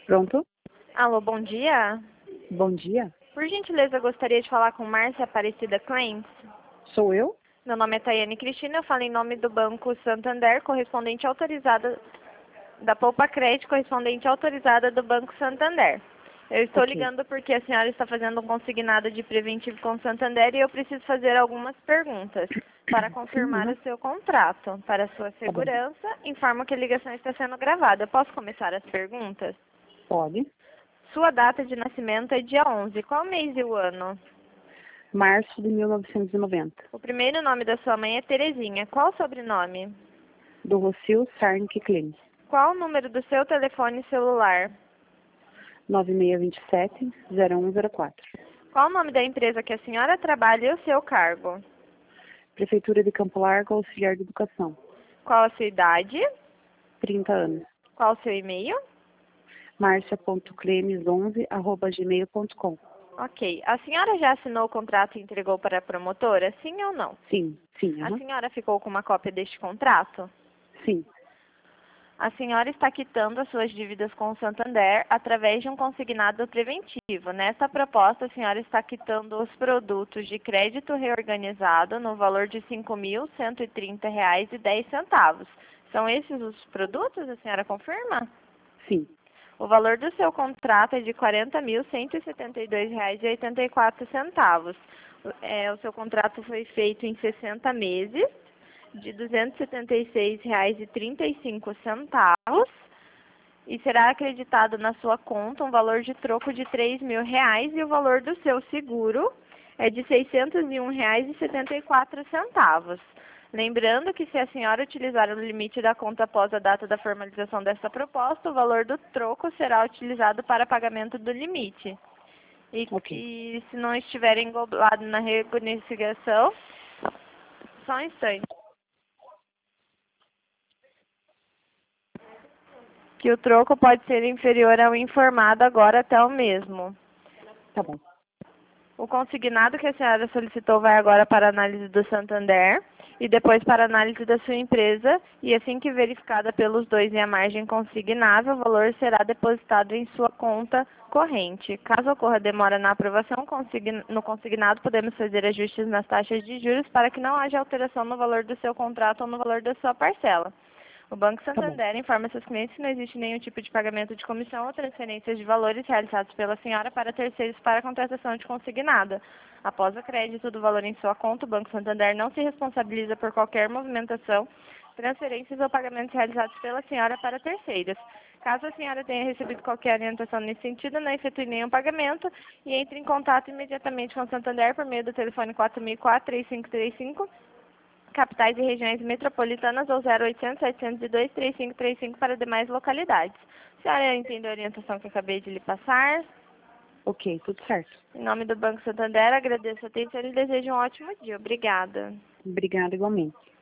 Pronto? Alô, bom dia. Bom dia. Por gentileza, eu gostaria de falar com Márcia Aparecida Clens. Sou eu? Meu nome é Tayane Cristina, eu falo em nome do Banco Santander, correspondente autorizada da Poupa Crédito, correspondente autorizada do Banco Santander. Eu estou Ok. ligando porque a senhora está fazendo um consignado de preventivo com o Santander e eu preciso fazer algumas perguntas para Sim, confirmar o seu contrato. Para sua tá bom. segurança, informo que a ligação está sendo gravada. Eu posso começar as perguntas? Pode. Sua data de nascimento é dia 11. Qual mês e o ano? Março de 1990. O primeiro nome da sua mãe é Terezinha. Qual o sobrenome? Do Rocio Sarnic Clínis. Qual o número do seu telefone celular? 9627-0104. Qual o nome da empresa que a senhora trabalha e o seu cargo? Prefeitura de Campo Largo, Auxiliar de Educação. Qual a sua idade? 30 anos. Qual o seu e-mail? marcia.clemes11@gmail.com. Ok. A senhora já assinou o contrato e entregou para a promotora? Sim ou não? Sim, sim, A aham. senhora ficou com uma cópia deste contrato? Sim, A senhora está quitando as suas dívidas com o Santander através de um consignado preventivo. Nesta proposta, a senhora está quitando os produtos de crédito reorganizado no valor de R$ 5.130,10. São esses os produtos, a senhora confirma? sim. O valor do seu contrato é de R$ 40.172,84. O seu contrato foi feito em 60 meses, de R$ 276,35 e será acreditado na sua conta um valor de troco de R$ 3.000 e o valor do seu seguro é de R$ 601,74. Lembrando que se a senhora utilizar o limite da conta após a data da formalização dessa proposta, o valor do troco será utilizado para pagamento do limite. Ok. E se não estiver englobado na renegociação, só um instante. Que o troco pode ser inferior ao informado agora até o mesmo. Tá bom. O consignado que a senhora solicitou vai agora para a análise do Santander e depois para a análise da sua empresa e assim que verificada pelos dois em a margem consignável, o valor será depositado em sua conta corrente. Caso ocorra demora na aprovação no consignado, podemos fazer ajustes nas taxas de juros para que não haja alteração no valor do seu contrato ou no valor da sua parcela. O Banco Tá bom. Santander informa seus clientes que não existe nenhum tipo de pagamento de comissão ou transferências de valores realizados pela senhora para terceiros para a contratação de consignada. Após o crédito do valor em sua conta, o Banco Santander não se responsabiliza por qualquer movimentação, transferências ou pagamentos realizados pela senhora para terceiros. Caso a senhora tenha recebido qualquer orientação nesse sentido, não efetue nenhum pagamento e entre em contato imediatamente com o Santander por meio do telefone 4004-3535, capitais e regiões metropolitanas ou 0800-702-3535 para demais localidades. A senhora entendeu a orientação que eu acabei de lhe passar? Ok, tudo certo. Em nome do Banco Santander, agradeço a atenção e desejo um ótimo dia. Obrigada. Obrigada igualmente.